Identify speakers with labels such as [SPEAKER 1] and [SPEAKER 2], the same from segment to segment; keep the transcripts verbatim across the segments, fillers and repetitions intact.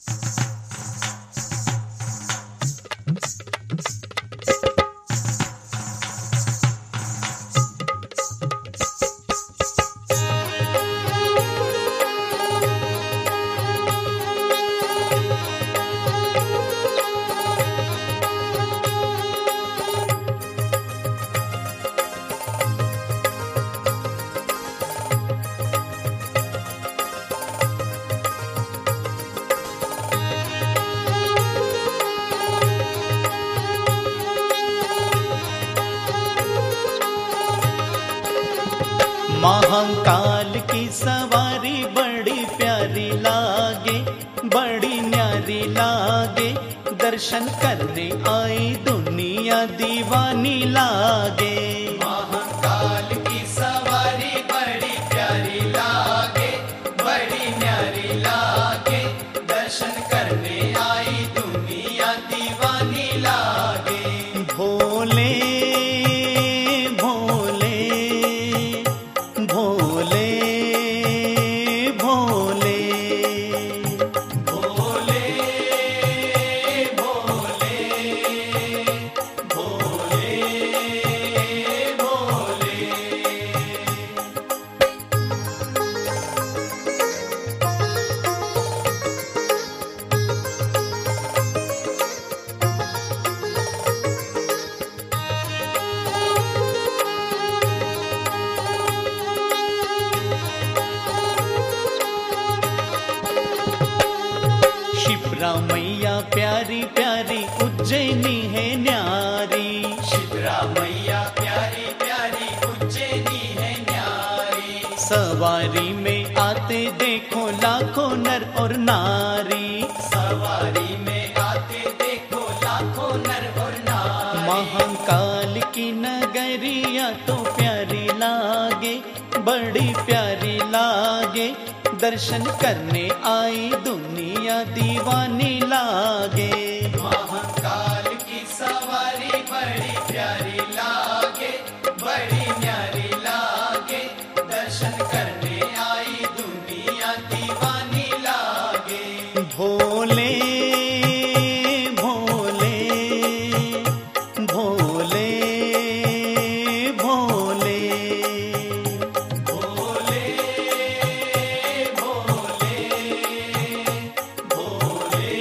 [SPEAKER 1] महाकाल की सवारी बड़ी प्यारी लागे, बड़ी न्यारी लागे, दर्शन करने आई दुनिया दीवानी लागे।
[SPEAKER 2] महाकाल की सवारी बड़ी प्यारी लागे, बड़ी न्यारी लागे, दर्शन करने आई दुनिया दीवानी लागे।
[SPEAKER 1] भोले भोले भोले भोले
[SPEAKER 2] भोले भोले भोले भोले।
[SPEAKER 1] शिप्रा मैया प्यारी प्यारी उज्जैनी है न्यारी।
[SPEAKER 2] शिप्रा मैया प्यारी प्यारी उज्जैनी है न्यारी।
[SPEAKER 1] सवारी में आते देखो लाखों नर और नारी।
[SPEAKER 2] सवारी में आते देखो लाखों नर और नारी।
[SPEAKER 1] महाकाल की नगरिया तो प्यारी लागे, बड़ी प्यारी लागे, दर्शन करने आई दुनिया दीवानी लागे।
[SPEAKER 2] महाकाल की सवारी बड़ी प्यारी लागे, बड़ी न्यारी लागे, दर्शन करने आई दुनिया दीवानी लागे।
[SPEAKER 1] भोले भोले भोले भोले
[SPEAKER 2] भोले भोले भोले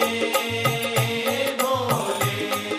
[SPEAKER 2] भोले।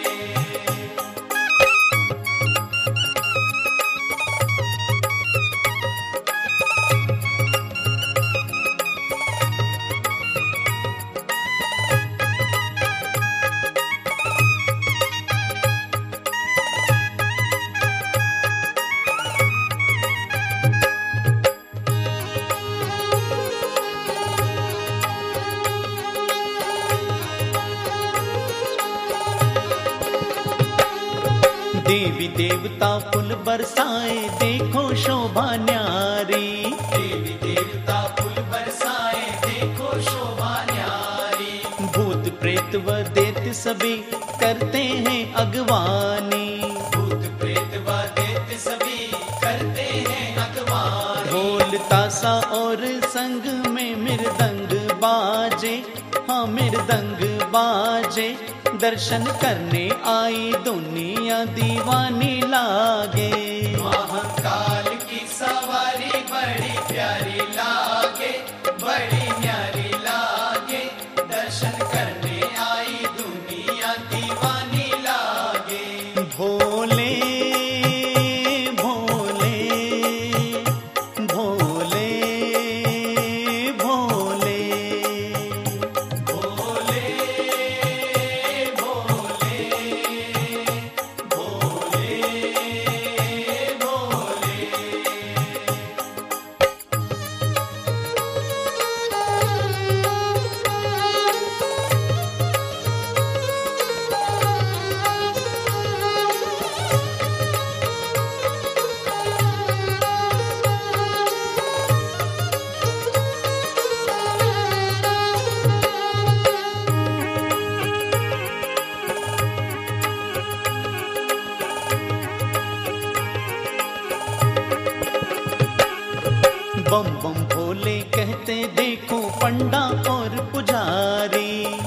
[SPEAKER 1] देवी देवता फूल बरसाए देखो शोभा न्यारी।
[SPEAKER 2] देवी देवता फूल बरसाए देखो शोभा न्यारी।
[SPEAKER 1] भूत प्रेत व दैत्य सभी करते हैं अगवानी।
[SPEAKER 2] भूत प्रेत व दैत्य सभी करते हैं अगवानी।
[SPEAKER 1] ढोल तासा और संग में मृदंग बाजे, हाँ मृदंग बाजे, दर्शन करने आई दुनिया दीवानी लागे।
[SPEAKER 2] महाकाल की सवारी बड़ी प्यारी लागे, बड़ी न्यारी लागे, दर्शन करने आई दुनिया दीवानी लागे।
[SPEAKER 1] भोले भोले भोले भोले
[SPEAKER 2] भोले भोले भोले भोले।
[SPEAKER 1] बम बम भोले कहते देखो पंडा और पुजारी।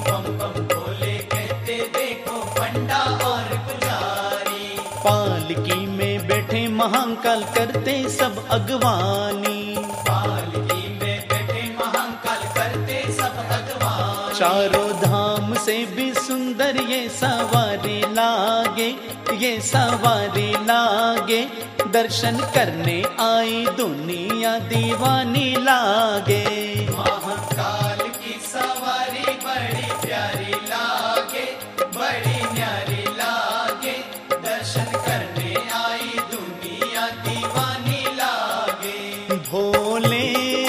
[SPEAKER 1] महाकाल करते सब अगवानी।
[SPEAKER 2] पालकी में बैठे महाकाल करते सब अगवानी।
[SPEAKER 1] चारों धाम से भी सुंदर ये सवारी लागे, ये सवारी लागे, दर्शन करने आई दुनिया दीवानी लागे।
[SPEAKER 2] महाकाल की सवारी बड़ी प्यारी लागे, बड़ी न्यारी लागे, दर्शन करने आई दुनिया दीवानी लागे।
[SPEAKER 1] भोले